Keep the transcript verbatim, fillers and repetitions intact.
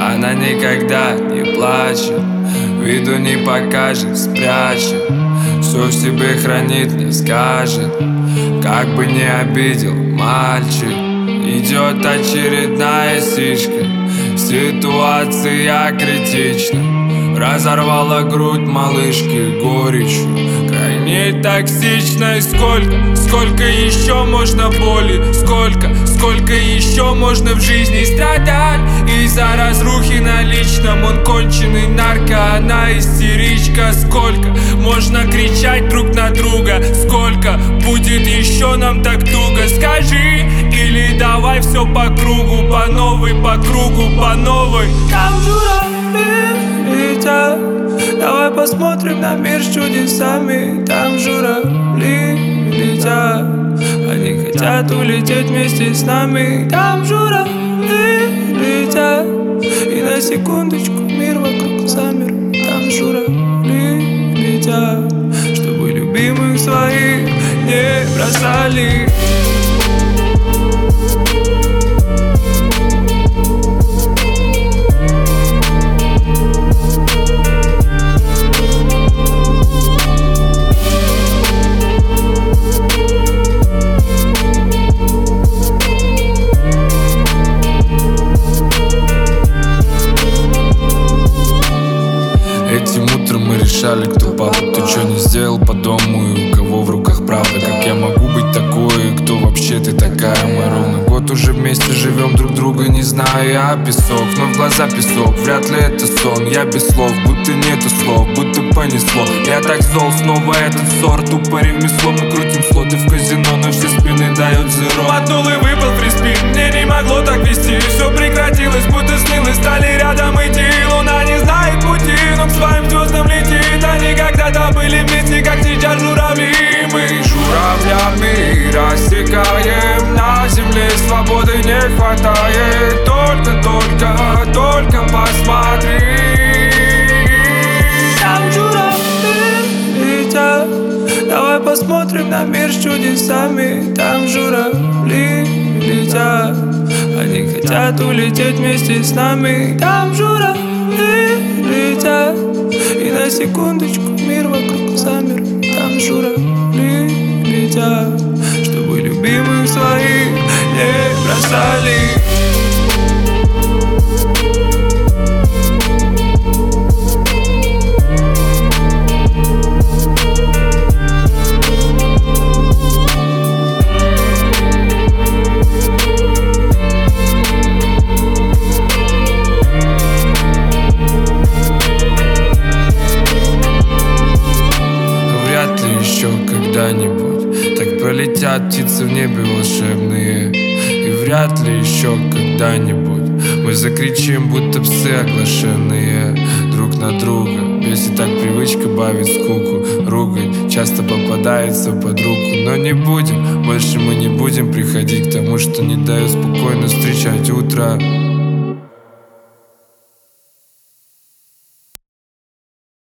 Она никогда не плачет, виду не покажет, спрячет, все в себе хранит, не скажет, как бы не обидел мальчик. Идет очередная стичка, ситуация критична. Разорвала грудь малышки горечью, крайне токсичной. Сколько, сколько еще можно боли? Сколько, сколько еще можно в жизни страдать? Из-за разрухи на личном он конченый нарко, она истеричка. Сколько можно кричать друг на друга? Сколько будет еще нам так туго? Скажи, или давай все по кругу, по новой, по кругу, по новой. Там журавли летят, давай посмотрим на мир с чудесами. Там журавли летят, они хотят улететь вместе с нами. Там журавли летят, и на секундочку мир вокруг замер. Там журавли летят, чтобы любимых своих не бросали. Этим утром мы решали, кто папа, кто что не сделал по дому и у кого в руках правда. Как я могу быть такой, кто вообще ты такая? Мы ровно год уже вместе живем, друг друга не знаю. Я песок, но в глаза песок, вряд ли это сон. Я без слов, будто нету слов, будто понесло. Я так зол, снова этот ссор, тупо ремесло. Мы крутим слоты в казино, но все спины дают зеро. Мотнул и выпал фриспин, мне не могло так вести. Все прекратилось, будто снилось, стали рядом идти. Луна не знает пути, но к своим звездам летит. Они когда-то были вместе, как сейчас журавли. Мы журавлями рассекаем, на земле свободы не хватает. Только, только, только посмотри. Там журавли летят, давай посмотрим на мир с чудесами. Там журавли летят, они хотят улететь вместе с нами. Там журавли летят, и на секундочку мир вокруг замер. Там журавли летят, чтобы любимых своих не бросали. Еще когда-нибудь так пролетят птицы в небе волшебные. И вряд ли еще когда-нибудь мы закричим, будто псы оглашенные друг на друга. Бесит так привычка бавить скуку. Ругань часто попадается под руку. Но не будем, больше мы не будем приходить к тому, что не дает спокойно встречать утро.